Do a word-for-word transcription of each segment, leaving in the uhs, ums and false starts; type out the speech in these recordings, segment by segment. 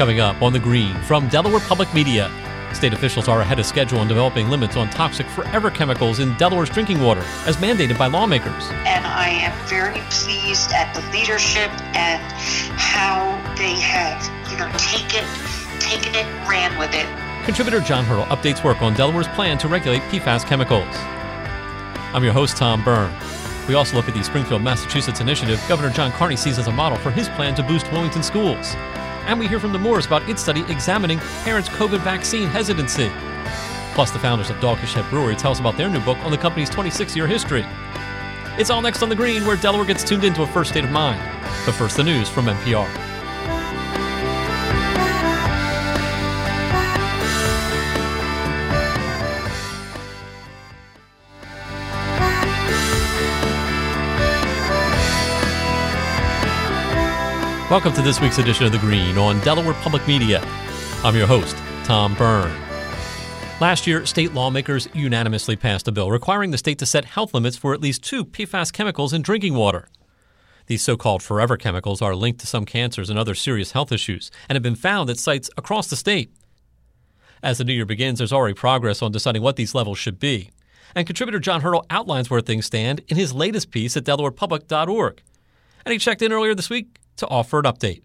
Coming up on The Green from Delaware Public Media. State officials are ahead of schedule on developing limits on toxic forever chemicals in Delaware's drinking water, as mandated by lawmakers. And I am very pleased at the leadership and how they have, you know, taken, taken it and ran with it. Contributor John Hurdle updates work on Delaware's plan to regulate P FAS chemicals. I'm your host, Tom Byrne. We also look at the Springfield, Massachusetts initiative Governor John Carney sees as a model for his plan to boost Wilmington schools. And we hear from the Moores about its study examining parents' COVID vaccine hesitancy. Plus, the founders of Dogfish Head Brewery tell us about their new book on the company's twenty-six year history. It's all next on The Green, where Delaware gets tuned into a first state of mind. But first, the news from N P R. Welcome to this week's edition of The Green on Delaware Public Media. I'm your host, Tom Byrne. Last year, state lawmakers unanimously passed a bill requiring the state to set health limits for at least two P FAS chemicals in drinking water. These so-called forever chemicals are linked to some cancers and other serious health issues and have been found at sites across the state. As the new year begins, there's already progress on deciding what these levels should be. And contributor John Hurdle outlines where things stand in his latest piece at delaware public dot org. And he checked in earlier this week to offer an update.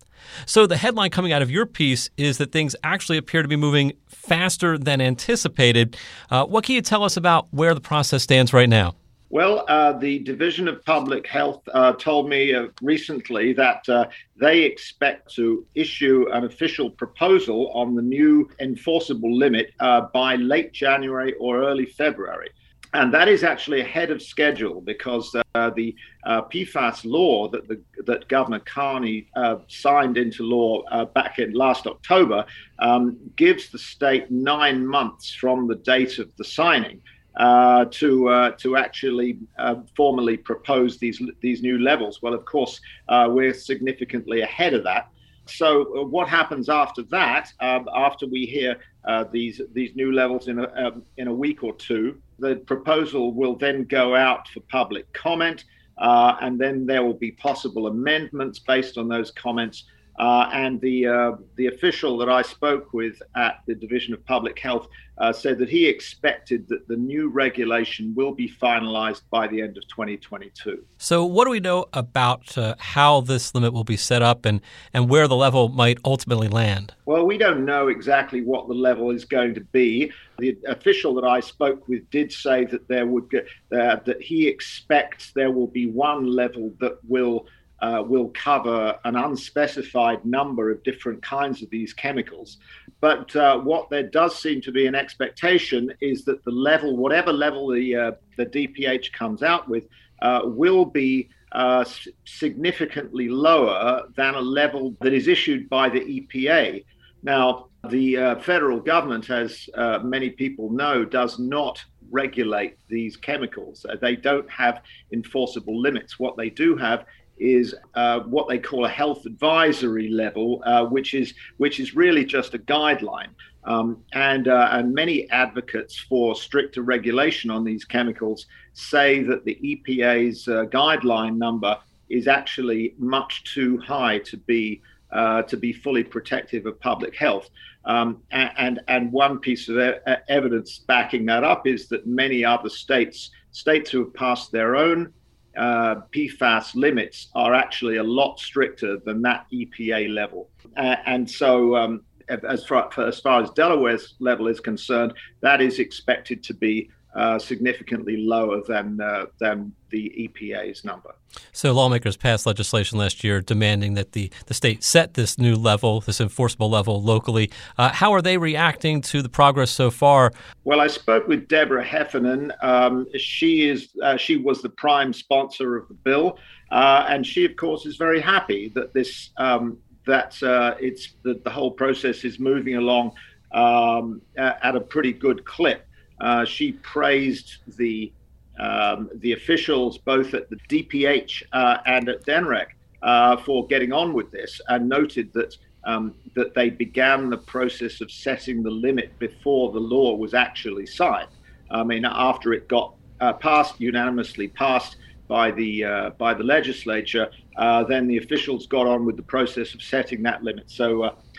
So the headline coming out of your piece is that things actually appear to be moving faster than anticipated. Uh, what can you tell us about where the process stands right now? Well, uh, the Division of Public Health uh, told me uh, recently that uh, they expect to issue an official proposal on the new enforceable limit uh, by late January or early February. And that is actually ahead of schedule because uh, the uh, P FAS law that the, that Governor Carney uh, signed into law uh, back in last October um, gives the state nine months from the date of the signing uh, to uh, to actually uh, formally propose these these new levels. Well, of course, uh, we're significantly ahead of that. So uh, what happens after that? Um, after we hear uh, these these new levels in a um, in a week or two, the proposal will then go out for public comment, uh, and then there will be possible amendments based on those comments. Uh, and the uh, the official that I spoke with at the Division of Public Health uh, said that he expected that the new regulation will be finalized by the end of twenty twenty-two. So what do we know about uh, how this limit will be set up and, and where the level might ultimately land? Well, we don't know exactly what the level is going to be. The official that I spoke with did say that there would uh, that he expects there will be one level that will Uh, will cover an unspecified number of different kinds of these chemicals. But uh, what there does seem to be an expectation is that the level, whatever level the uh, the D P H comes out with, uh, will be uh, s- significantly lower than a level that is issued by the E P A. Now, the uh, federal government, as uh, many people know, does not regulate these chemicals. Uh, they don't have enforceable limits. What they do have is uh, what they call a health advisory level, uh, which is which is really just a guideline. Um, and uh, and many advocates for stricter regulation on these chemicals say that the E P A's uh, guideline number is actually much too high to be uh, to be fully protective of public health. Um, and and one piece of e- evidence backing that up is that many other states states who have passed their own Uh, P FAS limits are actually a lot stricter than that E P A level. Uh, and so um, as, far, as far as Delaware's level is concerned, that is expected to be uh, significantly lower than uh, than the E P A's number. So lawmakers passed legislation last year demanding that the, the state set this new level, this enforceable level locally. Uh, how are they reacting to the progress so far? Well, I spoke with Deborah Heffernan. Um, she is uh, she was the prime sponsor of the bill, uh, and she, of course, is very happy that this um, that uh, it's that the whole process is moving along um, at a pretty good clip. Uh, she praised the um, the officials both at the D P H uh, and at D N R E C uh, for getting on with this, and noted that um, that they began the process of setting the limit before the law was actually signed. I mean, after it got uh, passed, unanimously passed by the uh, by the legislature, uh, then the officials got on with the process of setting that limit. So, uh,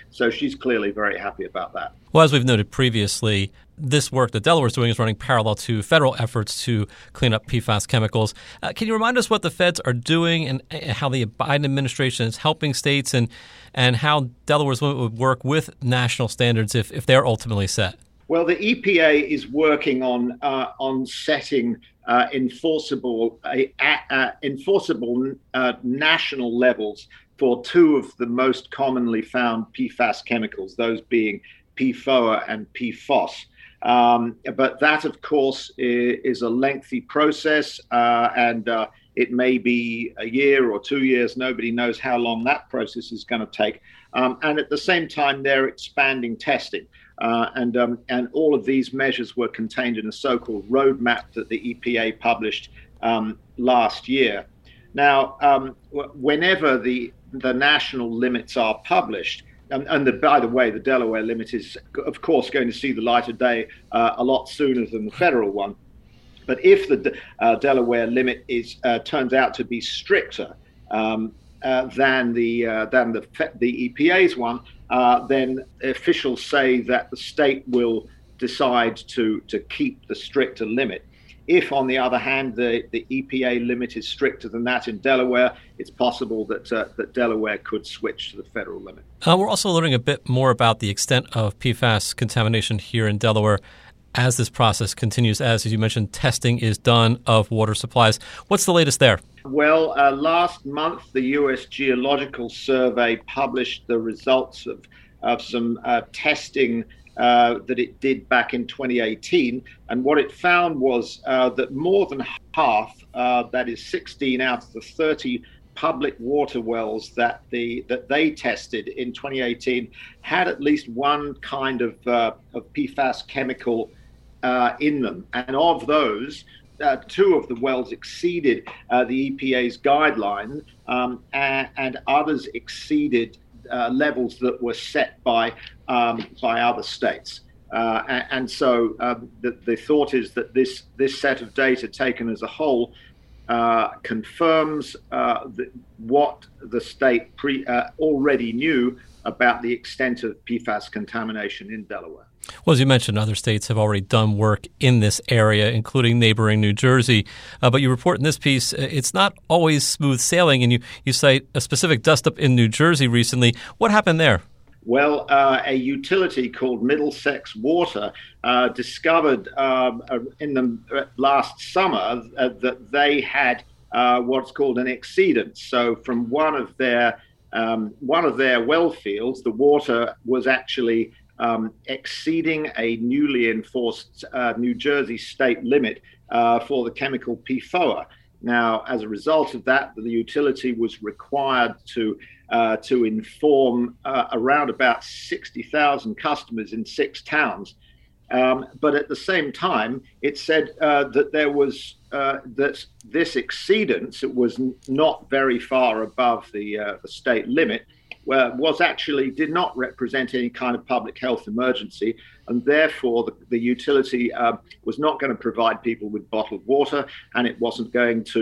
so she's clearly very happy about that. Well, as we've noted previously, this work that Delaware is doing is running parallel to federal efforts to clean up P F A S chemicals. Uh, can you remind us what the feds are doing and, and how the Biden administration is helping states, and and how Delaware's limit would work with national standards if, if they're ultimately set? Well, the E P A is working on uh, on setting uh, enforceable uh, uh, enforceable uh, national levels for two of the most commonly found P F A S chemicals, those being P F O A and P F O S. Um, but that, of course, is, is a lengthy process, uh, and uh, it may be a year or two years. Nobody knows how long that process is going to take. Um, and at the same time, they're expanding testing. Uh, and um, and all of these measures were contained in a so-called roadmap that the E P A published um, last year. Now, um, w- whenever the the national limits are published, and, and the, by the way, the Delaware limit is, of course, going to see the light of day uh, a lot sooner than the federal one. But if the uh, Delaware limit is uh, turns out to be stricter um, uh, than the uh, than the the E P A's one, uh, then officials say that the state will decide to to keep the stricter limit. If, on the other hand, the, the E P A limit is stricter than that in Delaware, it's possible that uh, that Delaware could switch to the federal limit. Uh, we're also learning a bit more about the extent of P F A S contamination here in Delaware as this process continues, as, as you mentioned, testing is done of water supplies. What's the latest there? Well, uh, last month, the U S Geological Survey published the results of, of some uh, testing Uh, that it did back in twenty eighteen. And what it found was uh, that more than half, uh, that is sixteen out of the thirty public water wells that the that they tested in twenty eighteen had at least one kind of, uh, of P F A S chemical uh, in them. And of those, uh, two of the wells exceeded uh, the E P A's guideline, um, and, and others exceeded Uh, levels that were set by um, by other states, uh, and, and so uh, the, the thought is that this this set of data taken as a whole uh, confirms uh, the, what the state pre, uh, already knew about the extent of P F A S contamination in Delaware. Well, as you mentioned, other states have already done work in this area, including neighboring New Jersey. Uh, but you report in this piece, uh, it's not always smooth sailing, and you, you cite a specific dust-up in New Jersey recently. What happened there? Well, uh, a utility called Middlesex Water uh, discovered um, in the last summer uh, that they had uh, what's called an exceedance. So from one of their um, one of their well fields, the water was actually Um, exceeding a newly enforced uh, New Jersey state limit uh, for the chemical P F O A. Now, as a result of that, the utility was required to uh, to inform uh, around about sixty thousand customers in six towns. Um, but at the same time, it said uh, that there was uh, that this exceedance, it was n- not very far above the, uh, the state limit, Uh, was actually did not represent any kind of public health emergency, and therefore the, the utility uh, was not going to provide people with bottled water, and it wasn't going to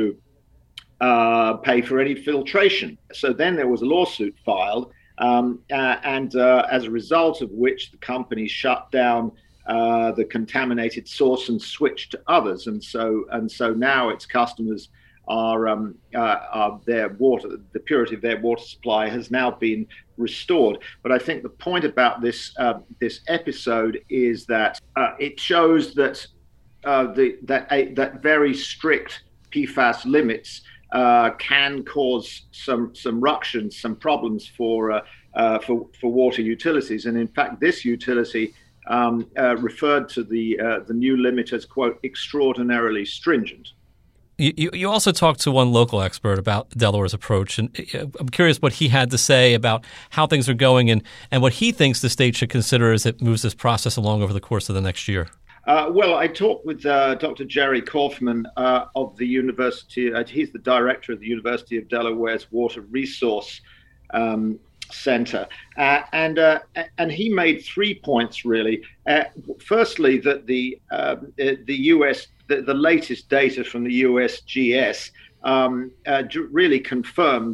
uh, pay for any filtration. So then there was a lawsuit filed, um, uh, and uh, as a result of which the company shut down uh, the contaminated source and switched to others, and so and so now its customers Are, um, uh, are their water, the purity of their water supply has now been restored. But I think the point about this uh, this episode is that uh, it shows that uh, the that a, that very strict P F A S limits uh, can cause some some ructions, some problems for uh, uh, for for water utilities. And in fact, this utility um, uh, referred to the uh, the new limit as, quote, extraordinarily stringent. You, you also talked to one local expert about Delaware's approach, and I'm curious what he had to say about how things are going and, and what he thinks the state should consider as it moves this process along over the course of the next year. Uh, well, I talked with uh, Doctor Jerry Kaufman uh, of the university. Uh, he's the director of the University of Delaware's Water Resource um, Center, uh, and uh, and he made three points really. Uh, firstly, that the uh, the U S The, the latest data from the U S G S um, uh, really confirmed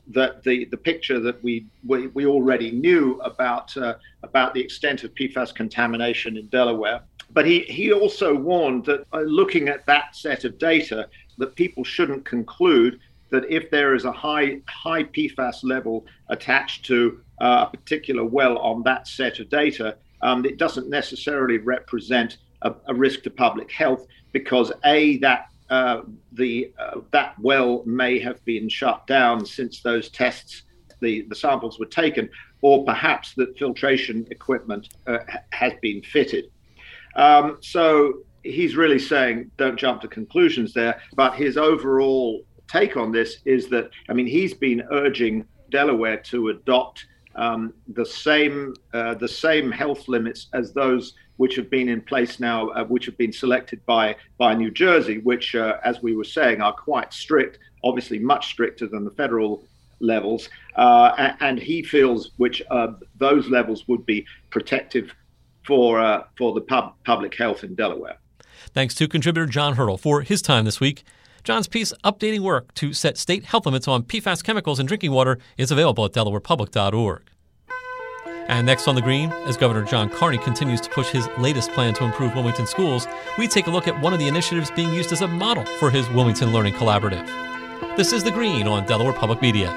that the, the picture that we, we, we already knew about, uh, about the extent of P FAS contamination in Delaware. But he, he also warned that uh, looking at that set of data, that people shouldn't conclude that if there is a high high P FAS level attached to uh, a particular well on that set of data, um, it doesn't necessarily represent a, a risk to public health, because A, that uh, the uh, that well may have been shut down since those tests, the, the samples were taken, or perhaps that filtration equipment uh, has been fitted. Um, so he's really saying don't jump to conclusions there, but his overall take on this is that, I mean, he's been urging Delaware to adopt um, the same uh, the same health limits as those which have been in place now, uh, which have been selected by by New Jersey, which, uh, as we were saying, are quite strict, obviously much stricter than the federal levels. Uh, and he feels which uh, those levels would be protective for uh, for the pub- public health in Delaware. Thanks to contributor John Hurdle for his time this week. John's piece, Updating Work to Set State Health Limits on P FAS Chemicals in Drinking Water, is available at delaware public dot org. And next on The Green, as Governor John Carney continues to push his latest plan to improve Wilmington schools, we take a look at one of the initiatives being used as a model for his Wilmington Learning Collaborative. This is The Green on Delaware Public Media.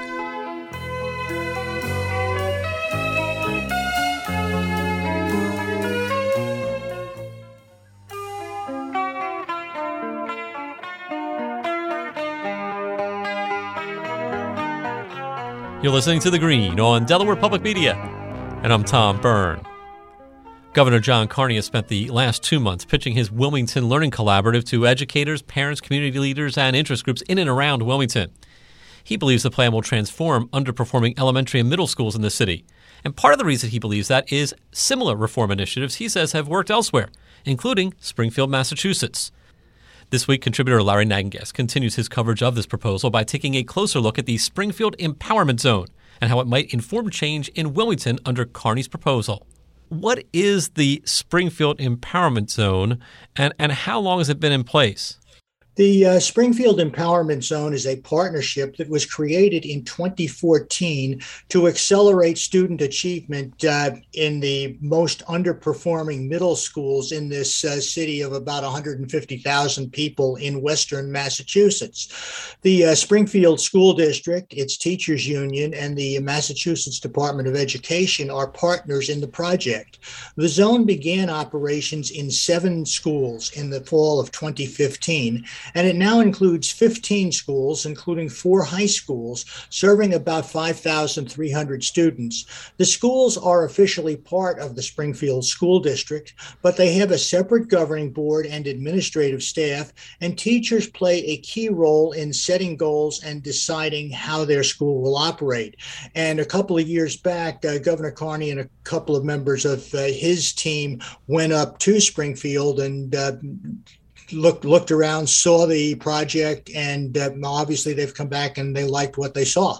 You're listening to The Green on Delaware Public Media, and I'm Tom Byrne. Governor John Carney has spent the last two months pitching his Wilmington Learning Collaborative to educators, parents, community leaders, and interest groups in and around Wilmington. He believes the plan will transform underperforming elementary and middle schools in the city. And part of the reason he believes that is similar reform initiatives he says have worked elsewhere, including Springfield, Massachusetts. This week, contributor Larry Nagengast continues his coverage of this proposal by taking a closer look at the Springfield Empowerment Zone and how it might inform change in Wilmington under Carney's proposal. What is the Springfield Empowerment Zone, and, and how long has it been in place? The uh, Springfield Empowerment Zone is a partnership that was created in twenty fourteen to accelerate student achievement uh, in the most underperforming middle schools in this uh, city of about one hundred fifty thousand people in western Massachusetts. The uh, Springfield School District, its teachers union, and the Massachusetts Department of Education are partners in the project. The zone began operations in seven schools in the fall of twenty fifteen. And it now includes fifteen schools, including four high schools, serving about five thousand three hundred students. The schools are officially part of the Springfield School District, but they have a separate governing board and administrative staff, and teachers play a key role in setting goals and deciding how their school will operate. And a couple of years back, uh, Governor Carney and a couple of members of uh, his team went up to Springfield and uh, looked looked around, saw the project, and uh, obviously they've come back and they liked what they saw.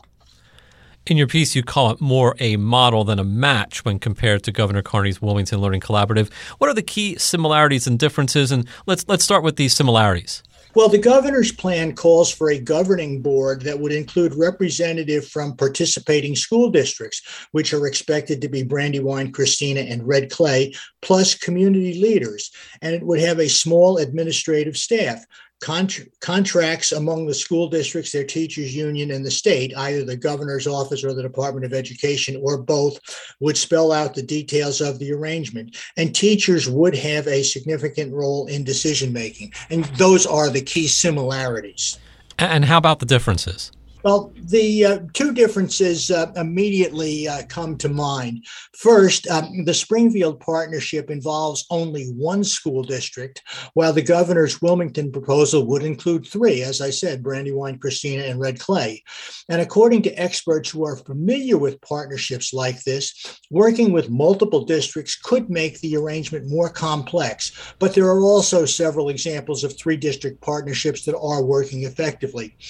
In your piece, you call it more a model than a match when compared to Governor Carney's Wilmington Learning Collaborative. What are the key similarities and differences? And let's let's start with these similarities. Well, the governor's plan calls for a governing board that would include representatives from participating school districts, which are expected to be Brandywine, Christina, and Red Clay, plus community leaders. And it would have a small administrative staff. Contr- contracts among the school districts, their teachers union, and the state, either the governor's office or the Department of Education or both, would spell out the details of the arrangement. And teachers would have a significant role in decision making. And those are the key similarities. And how about the differences? Well, the uh, two differences uh, immediately uh, come to mind. First, um, the Springfield partnership involves only one school district, while the governor's Wilmington proposal would include three, as I said, Brandywine, Christina, and Red Clay. And according to experts who are familiar with partnerships like this, working with multiple districts could make the arrangement more complex. But there are also several examples of three-district partnerships that are working effectively.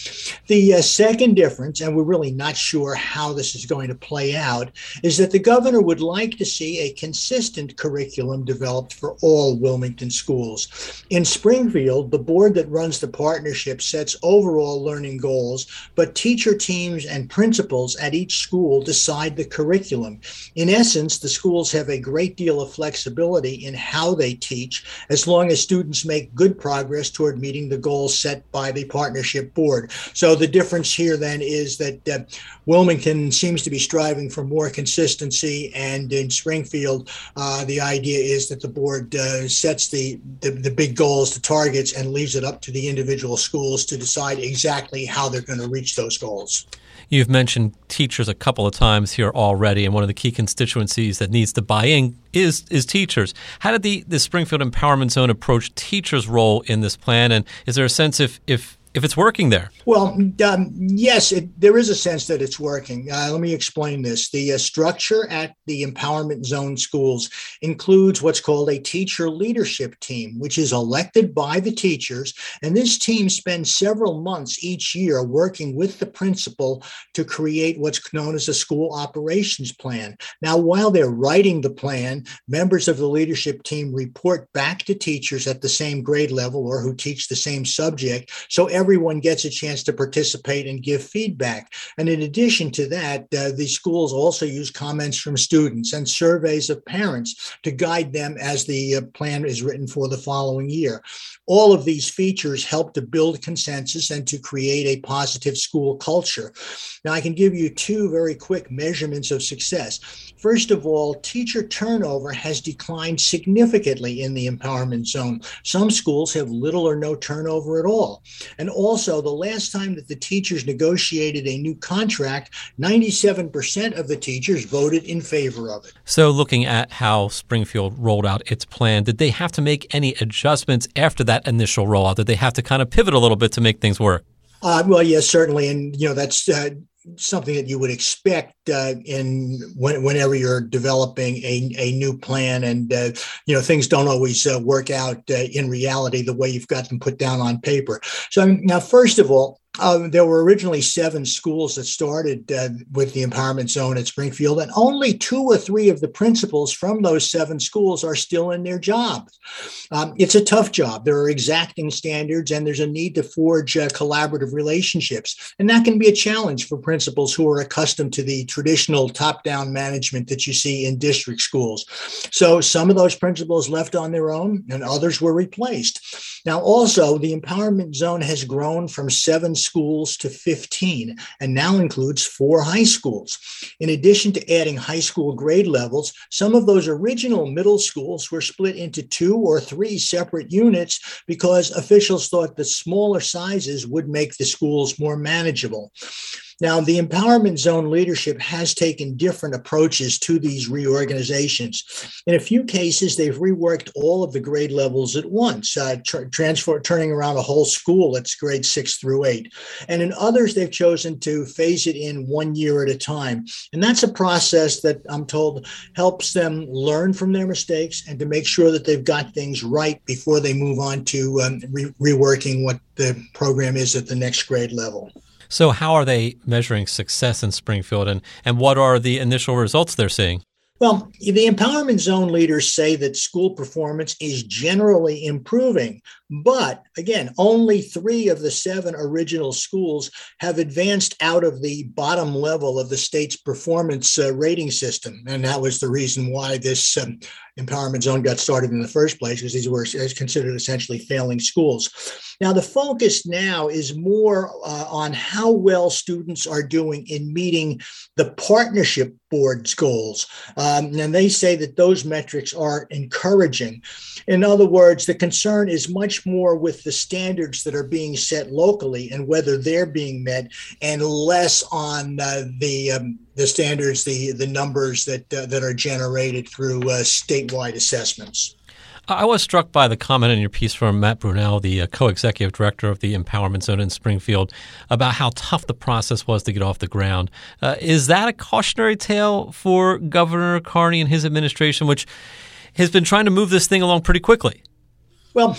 The uh, second difference, and we're really not sure how this is going to play out, is that the governor would like to see a consistent curriculum developed for all Wilmington schools. In Springfield, the board that runs the partnership sets overall learning goals, but teacher teams and principals at each school decide the curriculum. In essence, the schools have a great deal of flexibility in how they teach, as long as students make good progress toward meeting the goals set by the partnership board. So the difference here then is that uh, Wilmington seems to be striving for more consistency, and in Springfield, uh, the idea is that the board uh, sets the, the, the big goals, the targets, and leaves it up to the individual schools to decide exactly how they're going to reach those goals. You've mentioned teachers a couple of times here already, and one of the key constituencies that needs to buy in is is teachers. How did the, the Springfield Empowerment Zone approach teachers' role in this plan, and is there a sense if if if it's working there? Well, um, yes, it, there is a sense that it's working. Uh, let me explain this. The uh, structure at the Empowerment Zone schools includes what's called a teacher leadership team, which is elected by the teachers. And this team spends several months each year working with the principal to create what's known as a school operations plan. Now, while they're writing the plan, members of the leadership team report back to teachers at the same grade level or who teach the same subject. So everyone gets a chance to participate and give feedback. And in addition to that, uh, the schools also use comments from students and surveys of parents to guide them as the uh, plan is written for the following year. All of these features help to build consensus and to create a positive school culture. Now, I can give you two very quick measurements of success. First of all, teacher turnover has declined significantly in the Empowerment Zone. Some schools have little or no turnover at all. And also, the last time that the teachers negotiated a new contract, ninety-seven percent of the teachers voted in favor of it. So looking at how Springfield rolled out its plan, did they have to make any adjustments after that initial rollout? Did they have to kind of pivot a little bit to make things work? Uh, well, yes, certainly. And, you know, that's uh, something that you would expect uh, in when, whenever you're developing a, a new plan, and uh, you know, things don't always uh, work out uh, in reality the way you've got them put down on paper. So now, first of all, Uh, there were originally seven schools that started uh, with the Empowerment Zone at Springfield, and only two or three of the principals from those seven schools are still in their jobs. Um, it's a tough job. There are exacting standards, and there's a need to forge uh, collaborative relationships. And that can be a challenge for principals who are accustomed to the traditional top-down management that you see in district schools. So some of those principals left on their own, and others were replaced. Now, also, the Empowerment Zone has grown from seven schools to fifteen, and now includes four high schools. In addition to adding high school grade levels, some of those original middle schools were split into two or three separate units because officials thought that smaller sizes would make the schools more manageable. Now, the Empowerment Zone leadership has taken different approaches to these reorganizations. In a few cases, they've reworked all of the grade levels at once, uh, tr- transfer, turning around a whole school that's grade six through eight. And in others, they've chosen to phase it in one year at a time. And that's a process that I'm told helps them learn from their mistakes and to make sure that they've got things right before they move on to um, re- reworking what the program is at the next grade level. So how are they measuring success in Springfield, and, and what are the initial results they're seeing? Well, the Empowerment Zone leaders say that school performance is generally improving, but again, only three of the seven original schools have advanced out of the bottom level of the state's performance uh, rating system. And that was the reason why this um, Empowerment Zone got started in the first place, because these were considered essentially failing schools. Now, the focus now is more uh, on how well students are doing in meeting the partnership board's goals. Um, and they say that those metrics are encouraging. In other words, the concern is much more with the standards that are being set locally and whether they're being met, and less on uh, the um, the standards, the the numbers that uh, that are generated through uh, statewide assessments. I was struck by the comment in your piece from Matt Brunell, the uh, co-executive director of the Empowerment Zone in Springfield, about how tough the process was to get off the ground. Uh, is that a cautionary tale for Governor Carney and his administration, which has been trying to move this thing along pretty quickly? Well,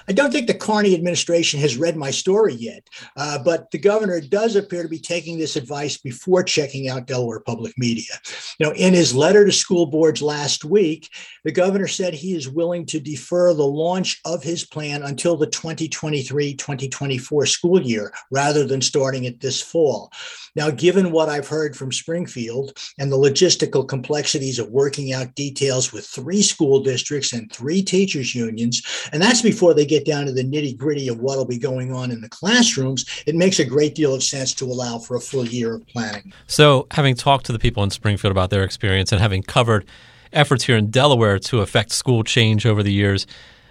I don't think the Carney administration has read my story yet, uh, but the governor does appear to be taking this advice before checking out Delaware Public Media. You know, in his letter to school boards last week, the governor said he is willing to defer the launch of his plan until the twenty twenty-three twenty twenty-four school year, rather than starting it this fall. Now, given what I've heard from Springfield and the logistical complexities of working out details with three school districts and three teachers unions, and that's before they get down to the nitty gritty of what will be going on in the classrooms, it makes a great deal of sense to allow for a full year of planning. So having talked to the people in Springfield about their experience and having covered efforts here in Delaware to affect school change over the years,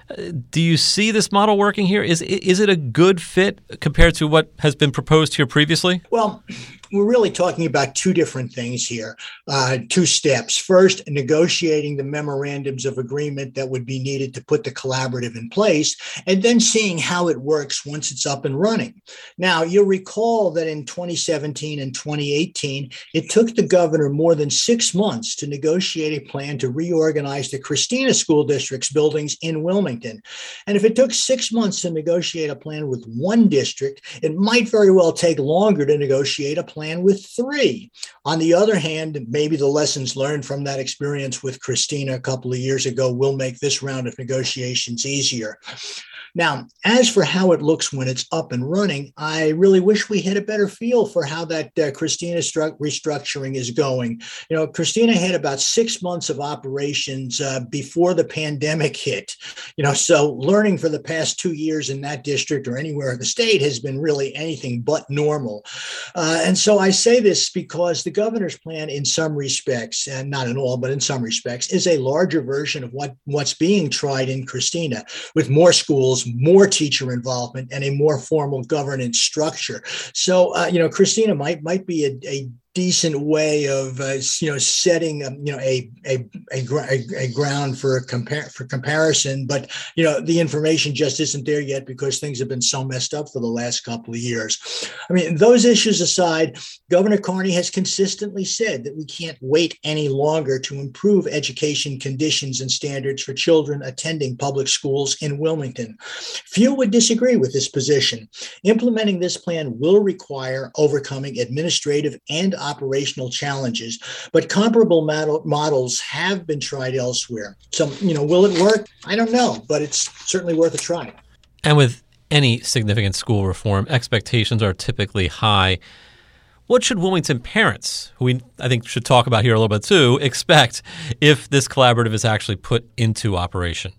do you see this model working here? Is is it a good fit compared to what has been proposed here previously? Well, we're really talking about two different things here, uh, two steps. First, negotiating the memorandums of agreement that would be needed to put the collaborative in place, and then seeing how it works once it's up and running. Now, you'll recall that in twenty seventeen and twenty eighteen, it took the governor more than six months to negotiate a plan to reorganize the Christina School District's buildings in Wilmington. And if it took six months to negotiate a plan with one district, it might very well take longer to negotiate a plan with three. On the other hand, maybe the lessons learned from that experience with Christina a couple of years ago will make this round of negotiations easier. Now, as for how it looks when it's up and running, I really wish we had a better feel for how that uh, Christina stru- restructuring is going. You know, Christina had about six months of operations uh, before the pandemic hit. You know, so learning for the past two years in that district or anywhere in the state has been really anything but normal. Uh, and so I say this because the governor's plan in some respects, and not in all, but in some respects, is a larger version of what, what's being tried in Christina, with more schools, more teacher involvement, and a more formal governance structure. So, uh, you know, Christina might might be a, a decent way of uh, you know setting um, you know a a a, a, a ground for a compar- for comparison, but you know the information just isn't there yet because things have been so messed up for the last couple of years. I mean, those issues aside, Governor Carney has consistently said that we can't wait any longer to improve education conditions and standards for children attending public schools in Wilmington. Few would disagree with this position. Implementing this plan will require overcoming administrative and operational challenges, but comparable model, models have been tried elsewhere. So, you know, will it work? I don't know, but it's certainly worth a try. And with any significant school reform, expectations are typically high. What should Wilmington parents, who we I think should talk about here a little bit too, expect if this collaborative is actually put into operation?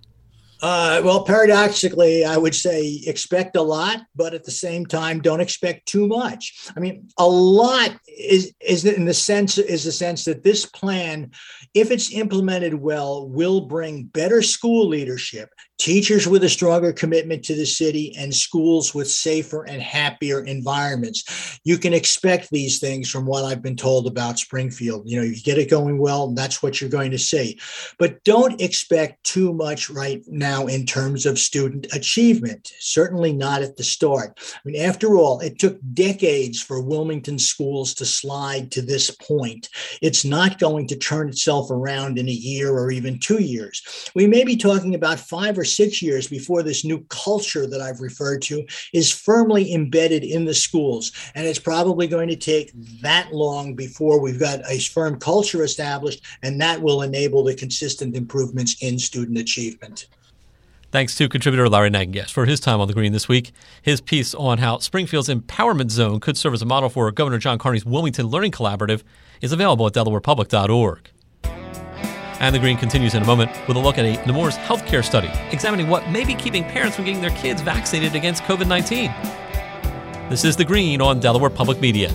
Uh, well, paradoxically, I would say expect a lot, but at the same time, don't expect too much. I mean, a lot is is in the sense is the sense that this plan, if it's implemented well, will bring better school leadership, teachers with a stronger commitment to the city, and schools with safer and happier environments. You can expect these things from what I've been told about Springfield. You know, you get it going well, that's what you're going to see. But don't expect too much right now in terms of student achievement, certainly not at the start. I mean, after all, it took decades for Wilmington schools to slide to this point. It's not going to turn itself around in a year or even two years. We may be talking about five or six years before this new culture that I've referred to is firmly embedded in the schools. And it's probably going to take that long before we've got a firm culture established, and that will enable the consistent improvements in student achievement. Thanks to contributor Larry Nagenguest for his time on The Green this week. His piece on how Springfield's Empowerment Zone could serve as a model for Governor John Carney's Wilmington Learning Collaborative is available at delaware public dot org. And The Green continues in a moment with a look at a Nemours healthcare study examining what may be keeping parents from getting their kids vaccinated against covid nineteen. This is The Green on Delaware Public Media.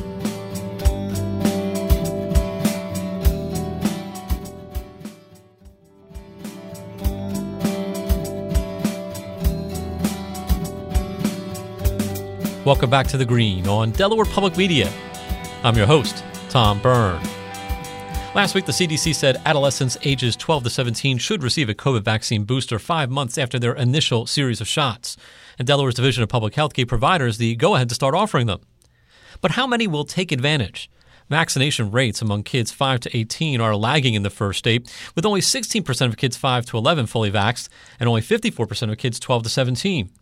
Welcome back to The Green on Delaware Public Media. I'm your host, Tom Byrne. Last week, the C D C said adolescents ages twelve to seventeen should receive a COVID vaccine booster five months after their initial series of shots. And Delaware's Division of Public Health gave providers the go-ahead to start offering them. But how many will take advantage? Vaccination rates among kids five to eighteen are lagging in the first state, with only sixteen percent of kids five to eleven fully vaxxed and only fifty-four percent of kids twelve to seventeen.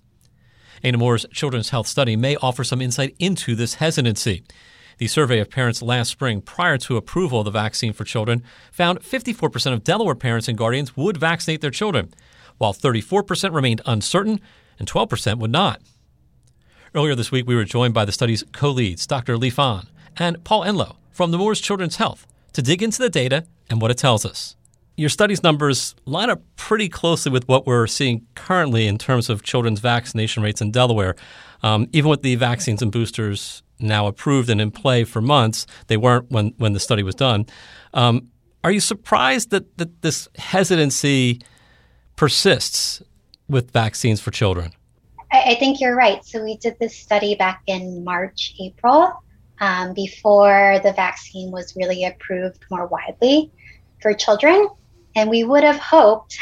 Ana Moore's Children's Health Study may offer some insight into this hesitancy. The survey of parents last spring, prior to approval of the vaccine for children, found fifty-four percent of Delaware parents and guardians would vaccinate their children, while thirty-four percent remained uncertain and twelve percent would not. Earlier this week, we were joined by the study's co-leads, Doctor Lee Fan and Paul Enlow from the Moore's Children's Health, to dig into the data and what it tells us. Your study's numbers line up pretty closely with what we're seeing currently in terms of children's vaccination rates in Delaware. Um, even with the vaccines and boosters now approved and in play for months, they weren't when, when the study was done. Um, are you surprised that, that this hesitancy persists with vaccines for children? I, I think you're right. So we did this study back in March, April, um, before the vaccine was really approved more widely for children. And we would have hoped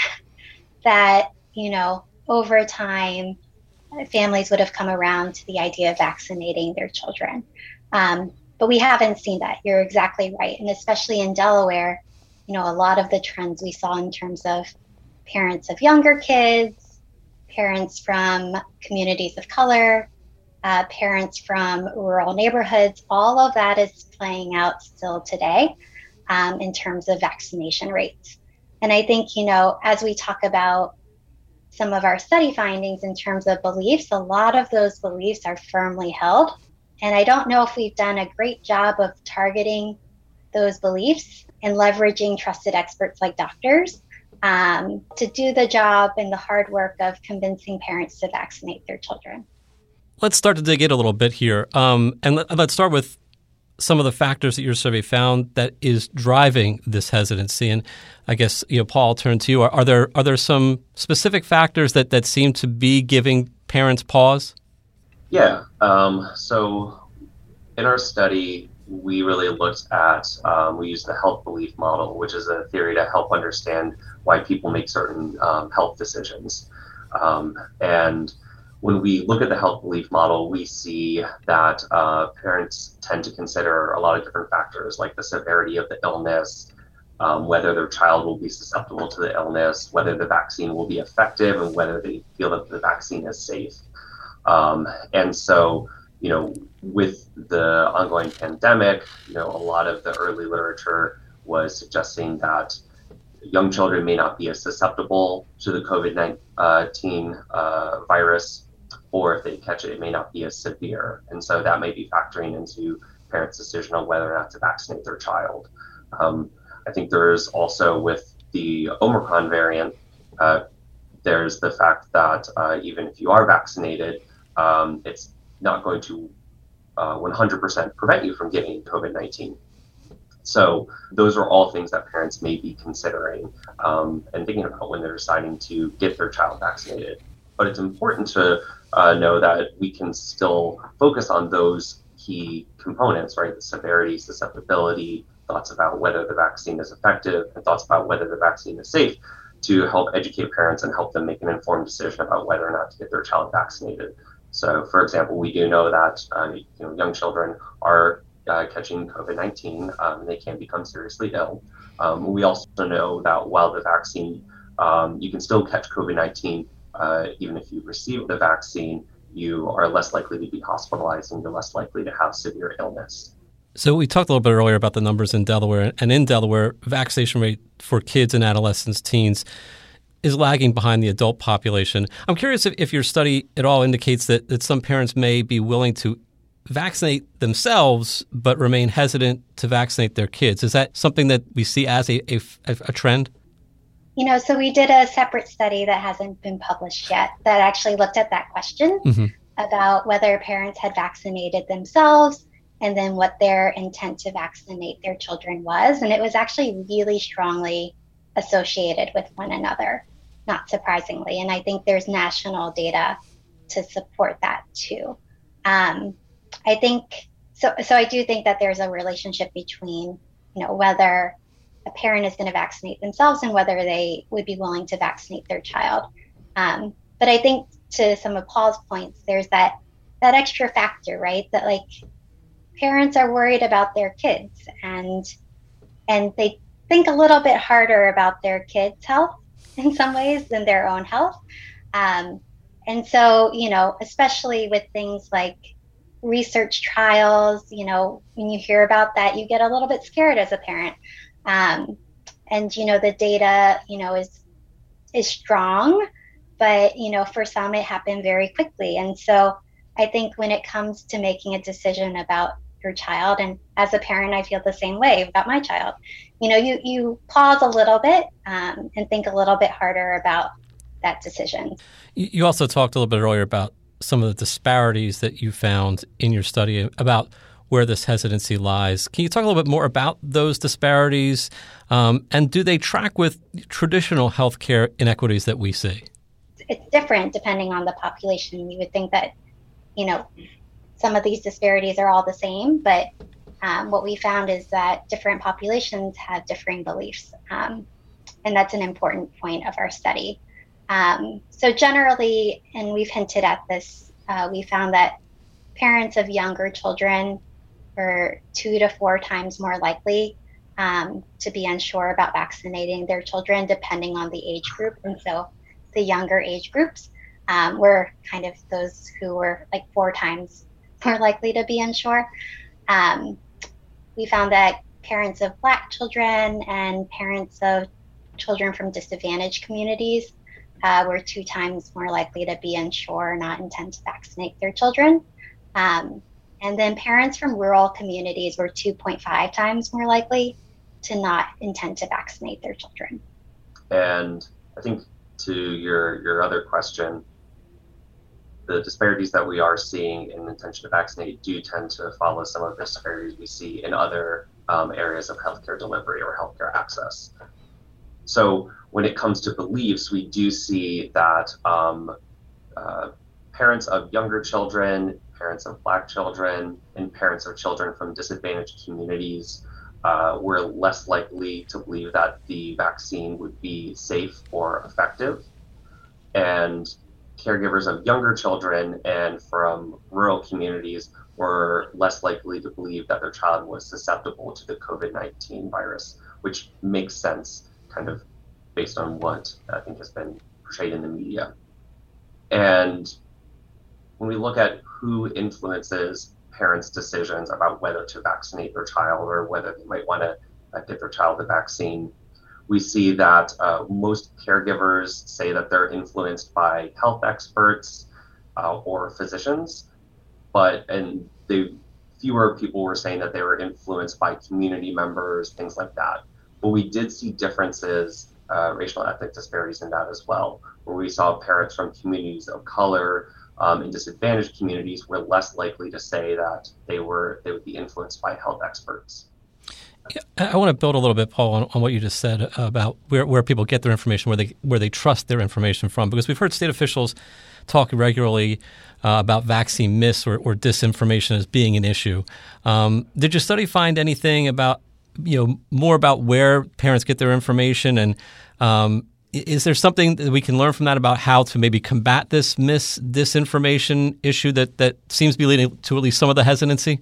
that, you know, over time, families would have come around to the idea of vaccinating their children. Um, but we haven't seen that. You're exactly right. And especially in Delaware, you know, a lot of the trends we saw in terms of parents of younger kids, parents from communities of color, uh, parents from rural neighborhoods, all of that is playing out still today um, in terms of vaccination rates. And I think, you know, as we talk about some of our study findings in terms of beliefs, a lot of those beliefs are firmly held. And I don't know if we've done a great job of targeting those beliefs and leveraging trusted experts like doctors um, to do the job and the hard work of convincing parents to vaccinate their children. Let's start to dig in a little bit here. Um, and let, let's start with some of the factors that your survey found that is driving this hesitancy. And I guess, you know, Paul, I'll turn to you. Are, are there are there some specific factors that, that seem to be giving parents pause? Yeah. Um, so in our study, we really looked at, um, we used the health belief model, which is a theory to help understand why people make certain um, health decisions. Um, and when we look at the health belief model, we see that uh, parents tend to consider a lot of different factors, like the severity of the illness, um, whether their child will be susceptible to the illness, whether the vaccine will be effective, and whether they feel that the vaccine is safe. Um, and so, you know, with the ongoing pandemic, you know, a lot of the early literature was suggesting that young children may not be as susceptible to the COVID nineteen uh, virus, or if they catch it, it may not be as severe. And so that may be factoring into parents' decision on whether or not to vaccinate their child. Um, I think there's also, with the Omicron variant, uh, there's the fact that uh, even if you are vaccinated, um, it's not going to uh, one hundred percent prevent you from getting COVID nineteen. So those are all things that parents may be considering um, and thinking about when they're deciding to get their child vaccinated. But it's important to uh, know that we can still focus on those key components, right? The severity, susceptibility, thoughts about whether the vaccine is effective, and thoughts about whether the vaccine is safe, to help educate parents and help them make an informed decision about whether or not to get their child vaccinated. So, for example, we do know that uh, you know, young children are uh, catching COVID nineteen, um, and they can become seriously ill. Um, we also know that while the vaccine, um, you can still catch COVID nineteen, uh, even if you receive the vaccine, you are less likely to be hospitalized and you're less likely to have severe illness. So we talked a little bit earlier about the numbers in Delaware, and in Delaware, vaccination rate for kids and adolescents, teens, is lagging behind the adult population. I'm curious if, if your study at all indicates that, that some parents may be willing to vaccinate themselves but remain hesitant to vaccinate their kids. Is that something that we see as a, a, a trend? You know, so we did a separate study that hasn't been published yet that actually looked at that question mm-hmm. about whether parents had vaccinated themselves and then what their intent to vaccinate their children was. And it was actually really strongly associated with one another, not surprisingly. And I think there's national data to support that too. Um, I think, so So I do think that there's a relationship between, you know, whether a parent is going to vaccinate themselves and whether they would be willing to vaccinate their child. Um, but I think to some of Paul's points, there's that, that extra factor, right? That like parents are worried about their kids, and and they think a little bit harder about their kids' health in some ways than their own health. Um, and so, you know, especially with things like research trials, you know, when you hear about that, you get a little bit scared as a parent. Um, and, you know, the data, you know, is is strong, but, you know, for some it happened very quickly. And so I think when it comes to making a decision about your child, and as a parent, I feel the same way about my child, you know, you, you pause a little bit um, and think a little bit harder about that decision. You also talked a little bit earlier about some of the disparities that you found in your study about where this hesitancy lies. Can you talk a little bit more about those disparities? Um, and do they track with traditional healthcare inequities that we see? It's different depending on the population. You would think that, you know, some of these disparities are all the same, but um, what we found is that different populations have differing beliefs. Um, and that's an important point of our study. Um, so generally, and we've hinted at this, uh, we found that parents of younger children were two to four times more likely um, to be unsure about vaccinating their children, depending on the age group. And so the younger age groups um, were kind of those who were like four times more likely to be unsure. Um, we found that parents of Black children and parents of children from disadvantaged communities uh, were two times more likely to be unsure or not intend to vaccinate their children. Um, and then parents from rural communities were two point five times more likely to not intend to vaccinate their children. And I think to your, your other question, the disparities that we are seeing in intention to vaccinate do tend to follow some of the disparities we see in other um, areas of healthcare delivery or healthcare access. So when it comes to beliefs, we do see that um, uh, parents of younger children, parents of Black children, and parents of children from disadvantaged communities uh, were less likely to believe that the vaccine would be safe or effective. And caregivers of younger children and from rural communities were less likely to believe that their child was susceptible to the COVID nineteen virus, which makes sense kind of based on what I think has been portrayed in the media. And when we look at who influences parents' decisions about whether to vaccinate their child or whether they might want to uh, get their child the vaccine, we see that uh, most caregivers say that they're influenced by health experts uh, or physicians, but and they, fewer people were saying that they were influenced by community members, things like that. But we did see differences, uh, racial and ethnic disparities in that as well, where we saw parents from communities of color um, in disadvantaged communities were less likely to say that they were they would be influenced by health experts. Yeah, I want to build a little bit, Paul, on, on what you just said about where, where people get their information, where they where they trust their information from, because we've heard state officials talk regularly uh, about vaccine myths or, or disinformation as being an issue. Um, did your study find anything about, you know, more about where parents get their information, and um, is there something that we can learn from that about how to maybe combat this mis disinformation issue that that seems to be leading to at least some of the hesitancy?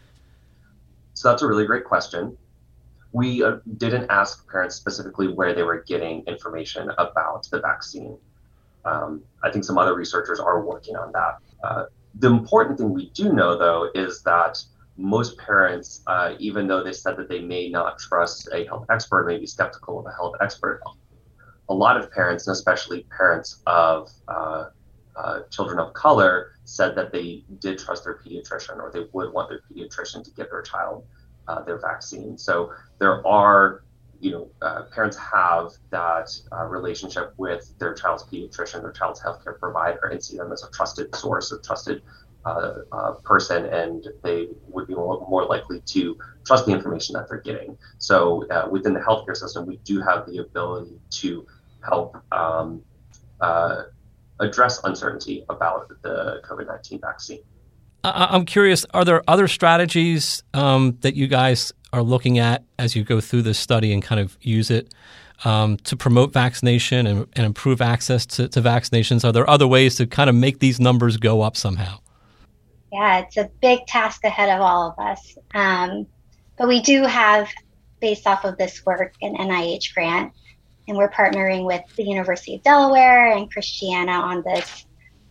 So that's a really great question. We uh, didn't ask parents specifically where they were getting information about the vaccine. Um, I think some other researchers are working on that. Uh, the important thing we do know, though, is that most parents, uh, even though they said that they may not trust a health expert, may be skeptical of a health expert, a lot of parents, and especially parents of uh, uh, children of color, said that they did trust their pediatrician, or they would want their pediatrician to give their child uh, their vaccine. So there are, you know, uh, parents have that uh, relationship with their child's pediatrician, their child's healthcare provider, and see them as a trusted source, a trusted uh, uh, person, and they would be more, more likely to trust the information that they're getting. So uh, within the healthcare system, we do have the ability to help um, uh, address uncertainty about the COVID nineteen vaccine. I'm curious, are there other strategies um, that you guys are looking at as you go through this study and kind of use it um, to promote vaccination and, and improve access to, to vaccinations? Are there other ways to kind of make these numbers go up somehow? Yeah, it's a big task ahead of all of us. Um, but we do have, based off of this work, an N I H grant, and we're partnering with the University of Delaware and Christiana on this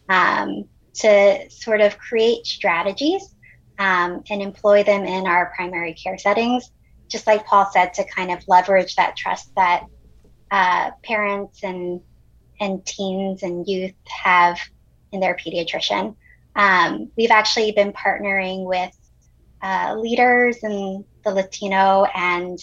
um, to sort of create strategies um, and employ them in our primary care settings, just like Paul said, to kind of leverage that trust that uh, parents and and teens and youth have in their pediatrician. Um, we've actually been partnering with uh, leaders in the Latino and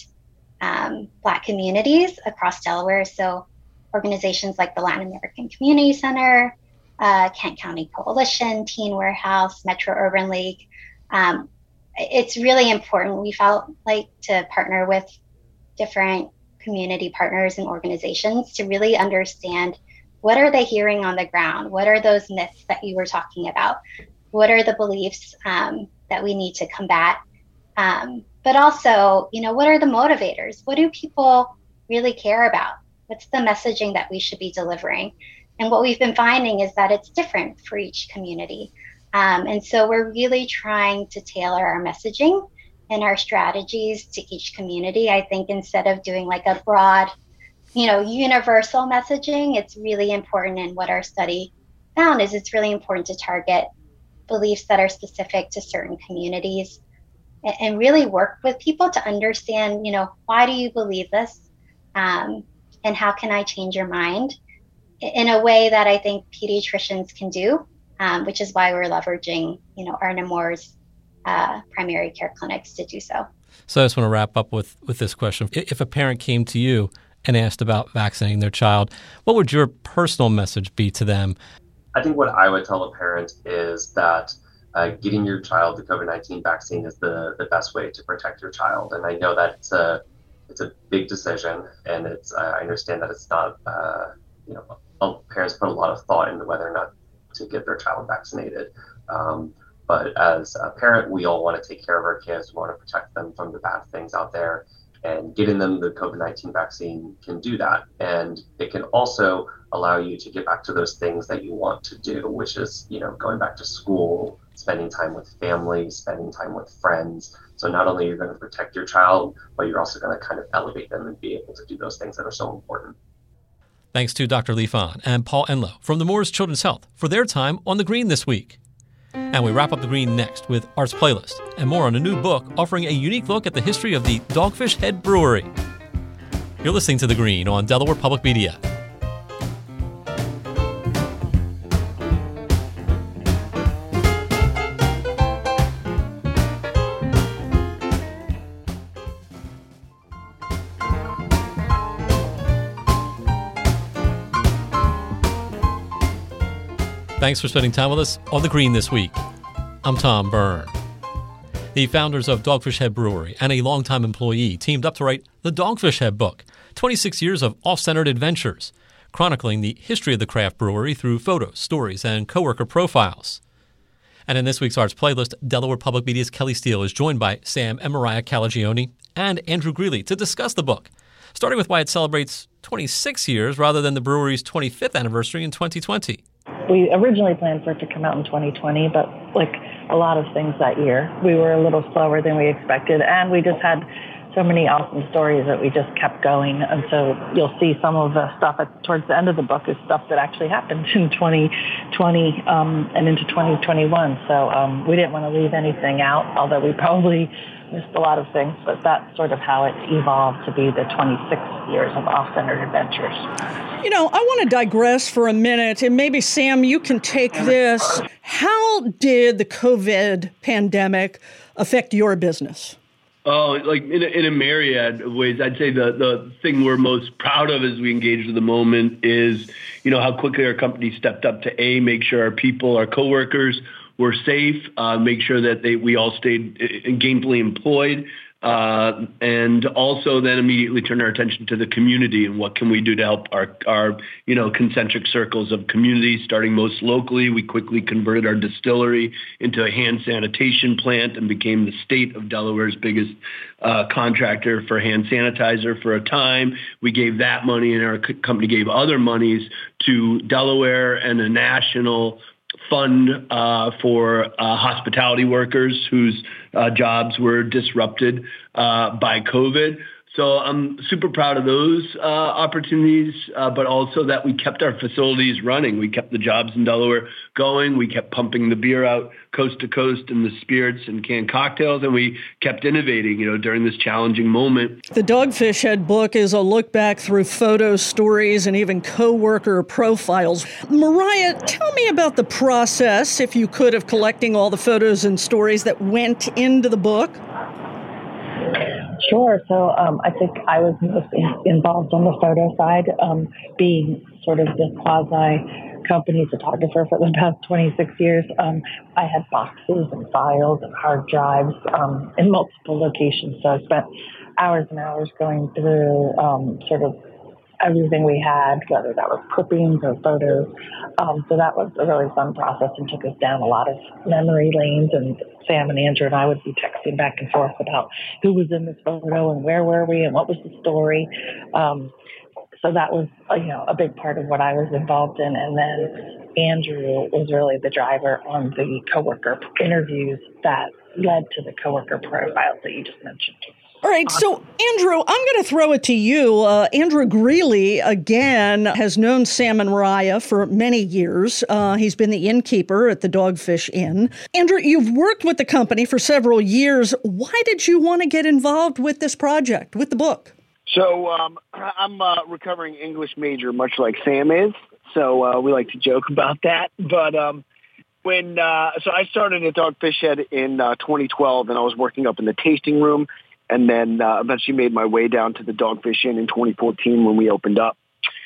um, Black communities across Delaware. So organizations like the Latin American Community Center, uh, Kent County Coalition, Teen Warehouse, Metro Urban League. Um, it's really important, we felt like, to partner with different community partners and organizations to really understand what are they hearing on the ground? What are those myths that you were talking about? What are the beliefs um, that we need to combat? Um, but also, you know, what are the motivators? What do people really care about? What's the messaging that we should be delivering? And what we've been finding is that it's different for each community. Um, and so we're really trying to tailor our messaging and our strategies to each community. I think instead of doing like a broad, you know, universal messaging, it's really important. And what our study found is it's really important to target beliefs that are specific to certain communities and, and really work with people to understand, you know, why do you believe this? Um, and how can I change your mind in a way that I think pediatricians can do, um, which is why we're leveraging, you know, our Nemours uh, primary care clinics to do so. So I just want to wrap up with, with this question. If a parent came to you and asked about vaccinating their child, what would your personal message be to them? I think what I would tell a parent is that uh, getting your child the COVID nineteen vaccine is the, the best way to protect your child. And I know that it's a, it's a big decision, and it's uh, I understand that it's not, uh, you know, parents put a lot of thought into whether or not to get their child vaccinated. Um, but as a parent, we all want to take care of our kids. We want to protect them from the bad things out there. And getting them the COVID nineteen vaccine can do that. And it can also allow you to get back to those things that you want to do, which is, you know, going back to school, spending time with family, spending time with friends. So not only are you going to protect your child, but you're also going to kind of elevate them and be able to do those things that are so important. Thanks to Doctor Lee Fan and Paul Enlow from Nemours Children's Health for their time on The Green this week. And we wrap up The Green next with Arts Playlist and more on a new book offering a unique look at the history of the Dogfish Head Brewery. You're listening to The Green on Delaware Public Media. Thanks for spending time with us on The Green this week. I'm Tom Byrne. The founders of Dogfish Head Brewery and a longtime employee teamed up to write the Dogfish Head book, twenty-six years of off-centered adventures, chronicling the history of the craft brewery through photos, stories, and coworker profiles. And in this week's Arts Playlist, Delaware Public Media's Kelly Steele is joined by Sam and Mariah Calagione and Andrew Greeley to discuss the book, starting with why it celebrates twenty-six years rather than the brewery's twenty-fifth anniversary in twenty twenty. We originally planned for it to come out in twenty twenty, but like a lot of things that year, we were a little slower than we expected, and we just had so many awesome stories that we just kept going. And so you'll see some of the stuff at, towards the end of the book is stuff that actually happened in twenty twenty um, and into twenty twenty-one. So um, we didn't want to leave anything out, although we probably missed a lot of things, but that's sort of how it evolved to be the twenty-six years of off-centered adventures. You know, I want to digress for a minute, and maybe, Sam, you can take this. How did the COVID pandemic affect your business? Oh, like in a, in a myriad of ways. I'd say the, the thing we're most proud of as we engage with the moment is, you know, how quickly our company stepped up to A, make sure our people, our coworkers were safe, uh, make sure that they we all stayed gainfully employed, uh, and also then immediately turn our attention to the community and what can we do to help our, our you know, concentric circles of communities, starting most locally. We quickly converted our distillery into a hand sanitation plant and became the state of Delaware's biggest uh, contractor for hand sanitizer for a time. We gave that money, and our company gave other monies to Delaware and a national fund uh, for uh, hospitality workers whose uh, jobs were disrupted uh, by COVID. So I'm super proud of those uh, opportunities, uh, but also that we kept our facilities running. We kept the jobs in Delaware going. We kept pumping the beer out coast to coast and the spirits and canned cocktails, and we kept innovating, you know, during this challenging moment. The Dogfish Head book is a look back through photos, stories, and even coworker profiles. Mariah, tell me about the process, if you could, of collecting all the photos and stories that went into the book. Sure. So um, I think I was most in- involved on the photo side, um, being sort of the quasi company photographer for the past twenty-six years. Um, I had boxes and files and hard drives um, in multiple locations. So I spent hours and hours going through um, sort of everything we had, whether that was clippings or photos. Um, so that was a really fun process and took us down a lot of memory lanes. And Sam and Andrew and I would be texting back and forth about who was in this photo and where were we and what was the story. Um, so that was, you know, a big part of what I was involved in. And then Andrew was really the driver on the coworker interviews that led to the coworker profiles that you just mentioned. All right, so Andrew, I'm going to throw it to you. Uh, Andrew Greeley, again, has known Sam and Mariah for many years. Uh, he's been the innkeeper at the Dogfish Inn. Andrew, you've worked with the company for several years. Why did you want to get involved with this project, with the book? So um, I'm a recovering English major, much like Sam is. So uh, we like to joke about that. But um, when uh, so I started at Dogfish Head in uh, twenty twelve, and I was working up in the tasting room. And then uh, eventually made my way down to the Dogfish Inn in twenty fourteen when we opened up.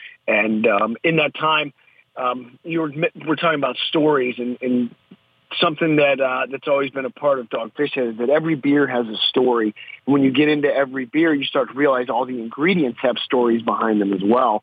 And um, in that time, um, you were we're talking about stories, and, and something that uh, that's always been a part of Dogfish Head is that every beer has a story. And when you get into every beer, you start to realize all the ingredients have stories behind them as well.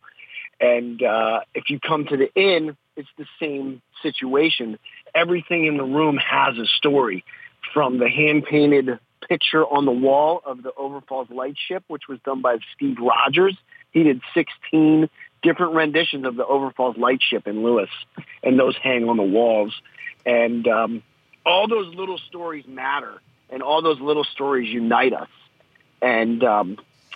And uh, if you come to the inn, it's the same situation. Everything in the room has a story, from the hand-painted picture on the wall of the Overfalls Lightship, which was done by Steve Rogers. He did sixteen different renditions of the Overfalls Lightship in Lewis, and those hang on the walls. And um, all those little stories matter, and all those little stories unite us. And um,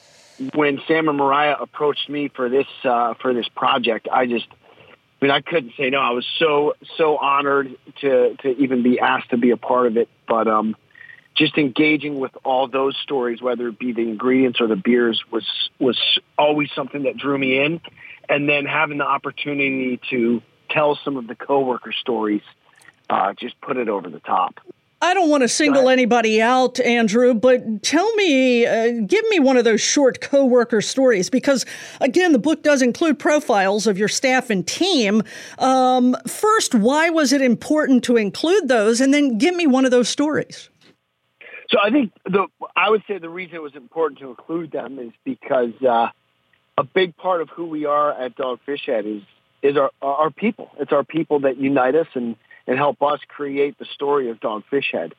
when Sam and Mariah approached me for this uh, for this project, I just, I mean, I couldn't say no. I was so so honored to to even be asked to be a part of it. But um, just engaging with all those stories, whether it be the ingredients or the beers, was was always something that drew me in. And then having the opportunity to tell some of the coworker stories uh, just put it over the top. I don't want to single anybody out, Andrew, but tell me, uh, give me one of those short coworker stories, because, again, the book does include profiles of your staff and team. Um, first, why was it important to include those? And then give me one of those stories. So I think the I would say the reason it was important to include them is because uh, a big part of who we are at Dogfish Head is is our our people. It's our people that unite us and, and help us create the story of Dogfish Head.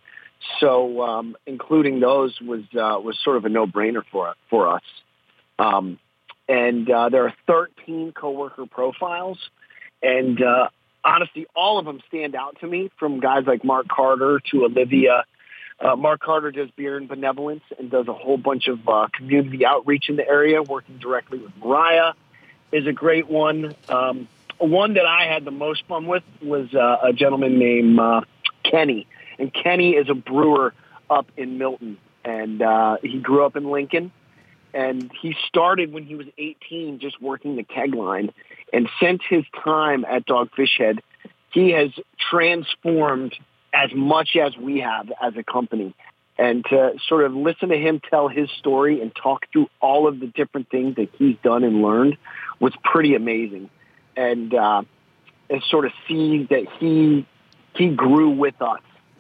So um, including those was uh, was sort of a no-brainer for for us. Um, and uh, there are thirteen coworker profiles, and uh, honestly, all of them stand out to me, from guys like Mark Carter to Olivia. Uh, Mark Carter does Beer and Benevolence and does a whole bunch of uh, community outreach in the area, working directly with Mariah is a great one. Um, one that I had the most fun with was uh, a gentleman named uh, Kenny. And Kenny is a brewer up in Milton, and uh, he grew up in Lincoln. And he started when he was eighteen just working the keg line. And since his time at Dogfish Head, he has transformed as much as we have as a company. And to sort of listen to him tell his story and talk through all of the different things that he's done and learned was pretty amazing. And, uh, and sort of see that he he grew with us.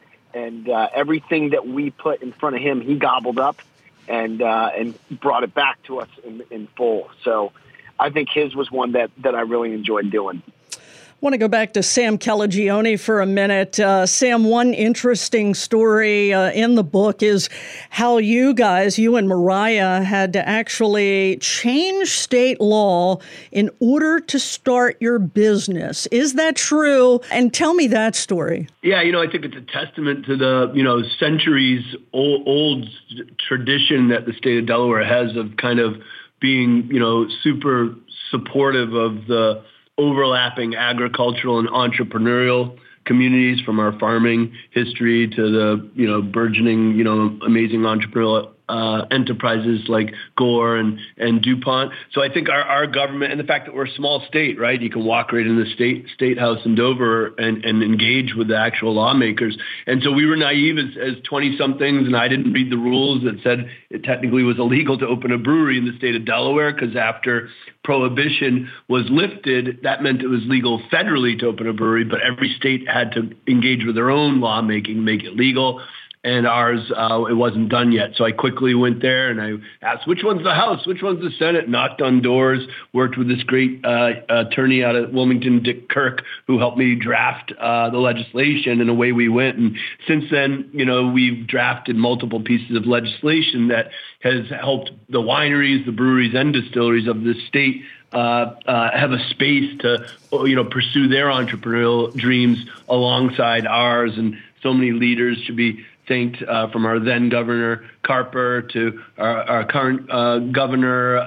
And uh, everything that we put in front of him, he gobbled up and uh, and brought it back to us in, in full. So I think his was one that, that I really enjoyed doing. I want to go back to Sam Calagione for a minute. Uh, Sam, one interesting story uh, in the book is how you guys, you and Mariah, had to actually change state law in order to start your business. Is that true? And tell me that story. Yeah, you know, I think it's a testament to the, you know, centuries old, old tradition that the state of Delaware has of kind of being, you know, super supportive of the overlapping agricultural and entrepreneurial communities, from our farming history to the, you know, burgeoning, you know, amazing entrepreneurial uh, enterprises like Gore and, and DuPont. So I think our, our government, and the fact that we're a small state, right? You can walk right in the state state house in Dover and, and engage with the actual lawmakers. And so we were naive as, as twenty-somethings, and I didn't read the rules that said it technically was illegal to open a brewery in the state of Delaware, because after Prohibition was lifted, that meant it was legal federally to open a brewery, but every state had to engage with their own lawmaking, make it legal. And ours, uh, it wasn't done yet. So I quickly went there and I asked, which one's the House? Which one's the Senate? Knocked on doors, worked with this great uh, attorney out of Wilmington, Dick Kirk, who helped me draft uh, the legislation, and away we went. And since then, you know, we've drafted multiple pieces of legislation that has helped the wineries, the breweries, and distilleries of this state Uh, uh, have a space to, you know, pursue their entrepreneurial dreams alongside ours. And so many leaders should be thanked, uh, from our then Governor Carper to our, our current uh, governor uh,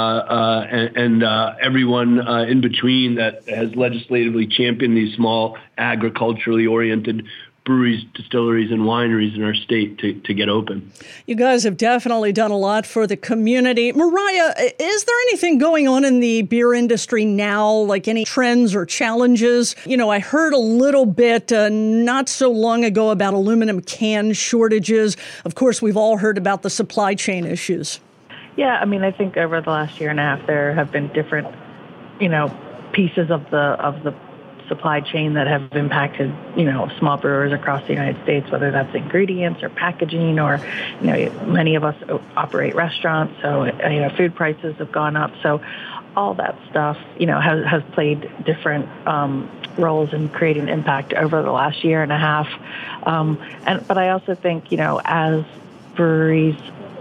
uh, and, and uh, everyone uh, in between that has legislatively championed these small agriculturally oriented breweries, distilleries, and wineries in our state to, to get open. You guys have definitely done a lot for the community. Mariah, is there anything going on in the beer industry now, like any trends or challenges? You know, I heard a little bit uh, not so long ago about aluminum can shortages. Of course, we've all heard about the supply chain issues. Yeah, I mean, I think over the last year and a half, there have been different, you know, pieces of the of the supply chain that have impacted, you know, small brewers across the United States, whether that's ingredients or packaging, or, you know, many of us operate restaurants, so, you know, food prices have gone up. So all that stuff, you know, has, has played different um, roles in creating impact over the last year and a half. Um, and but I also think, you know, as breweries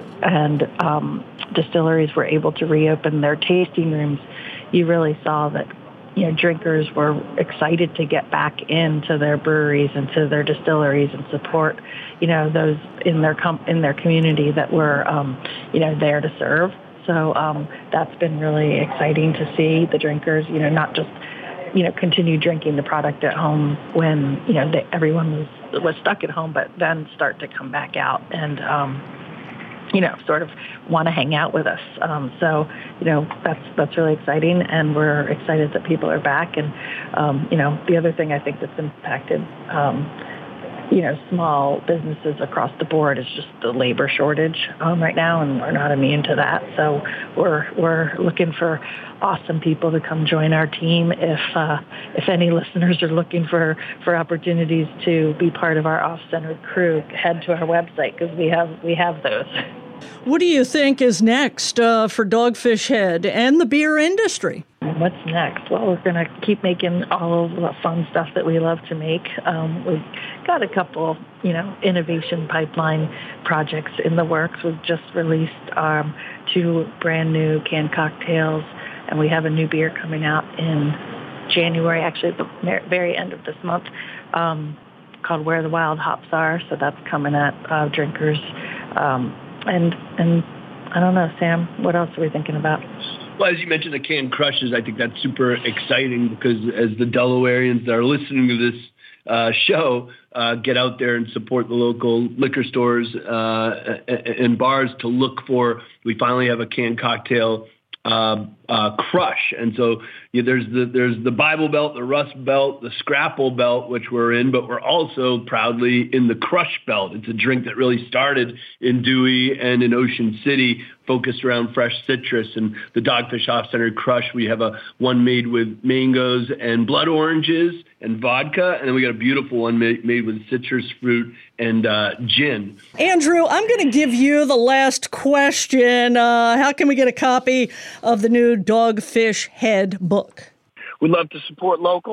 and um, distilleries were able to reopen their tasting rooms, you really saw that, you know, drinkers were excited to get back into their breweries and to their distilleries and support, you know, those in their com- in their community that were, um, you know, there to serve. So um, that's been really exciting to see the drinkers, you know, not just, you know, continue drinking the product at home when, you know, they, everyone was was stuck at home, but then start to come back out and, um, you know, sort of want to hang out with us. Um, so, you know, that's that's really exciting, and we're excited that people are back. And, um, you know, the other thing I think that's impacted, um, you know, small businesses across the board is just the labor shortage um, right now, and we're not immune to that. So we're we're looking for awesome people to come join our team. If uh, if any listeners are looking for, for opportunities to be part of our off-centered crew, head to our website, because we have we have those. What do you think is next uh, for Dogfish Head and the beer industry? What's next? Well, we're going to keep making all of the fun stuff that we love to make. Um, we've got a couple, you know, innovation pipeline projects in the works. We've just released um, two brand new canned cocktails, and we have a new beer coming out in January, actually at the very end of this month, um, called Where the Wild Hops Are. So that's coming at uh, drinkers. Um, and and I don't know, Sam, what else are we thinking about? Well, as you mentioned, the canned crushes, I think that's super exciting, because as the Delawareans that are listening to this uh, show uh, get out there and support the local liquor stores uh, and bars to look for, we finally have a canned cocktail uh, uh, crush. And so yeah, there's the there's the Bible Belt, the Rust Belt, the Scrapple Belt, which we're in, but we're also proudly in the Crush Belt. It's a drink that really started in Dewey and in Ocean City, focused around fresh citrus. And the Dogfish Off-Centered Crush, we have a one made with mangoes and blood oranges and vodka, and then we got a beautiful one made, made with citrus fruit and uh, gin. Andrew, I'm going to give you the last question. Uh, how can we get a copy of the new Dogfish Head book? We'd love to support local.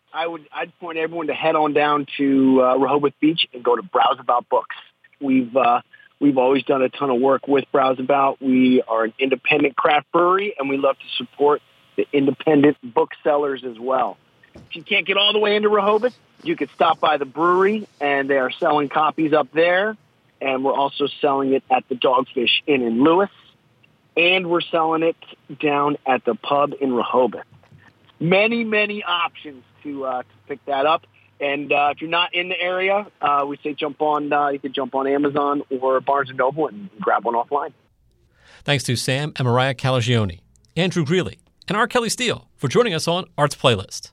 I would I'd point everyone to head on down to uh, Rehoboth Beach and go to Browse About Books. We've uh, we've always done a ton of work with Browse About. We are an independent craft brewery, and we love to support the independent booksellers as well. If you can't get all the way into Rehoboth, you could stop by the brewery, and they are selling copies up there. And we're also selling it at the Dogfish Inn in Lewis, and we're selling it down at the pub in Rehoboth. Many, many options to uh, to pick that up. And uh, if you're not in the area, uh, we say jump on. Uh, you can jump on Amazon or Barnes and Noble and grab one offline. Thanks to Sam and Mariah Calagione, Andrew Greeley, and R. Kelly Steele for joining us on Arts Playlist.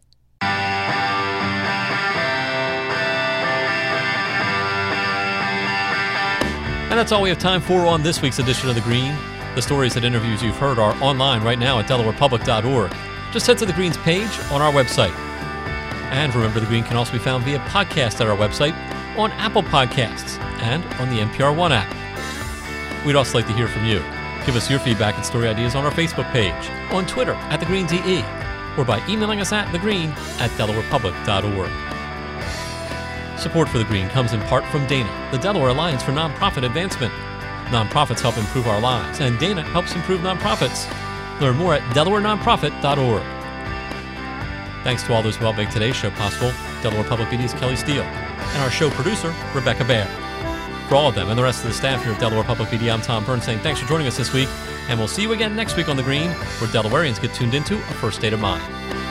And that's all we have time for on this week's edition of The Green. The stories and interviews you've heard are online right now at delaware public dot org. Just head to The Green's page on our website. And remember, The Green can also be found via podcast at our website, on Apple Podcasts, and on the N P R One app. We'd also like to hear from you. Give us your feedback and story ideas on our Facebook page, on Twitter at The Green D E, or by emailing us at thegreen at delaware public dot org. Support for The Green comes in part from Dana, the Delaware Alliance for Nonprofit Advancement. Nonprofits help improve our lives, and Dana helps improve nonprofits. Learn more at delaware nonprofit dot org. Thanks to all those who helped make today's show possible, Delaware Public Media's Kelly Steele, and our show producer, Rebecca Baer. For all of them and the rest of the staff here at Delaware Public Media, I'm Tom Byrne saying thanks for joining us this week, and we'll see you again next week on The Green, where Delawareans get tuned into a first state of mind.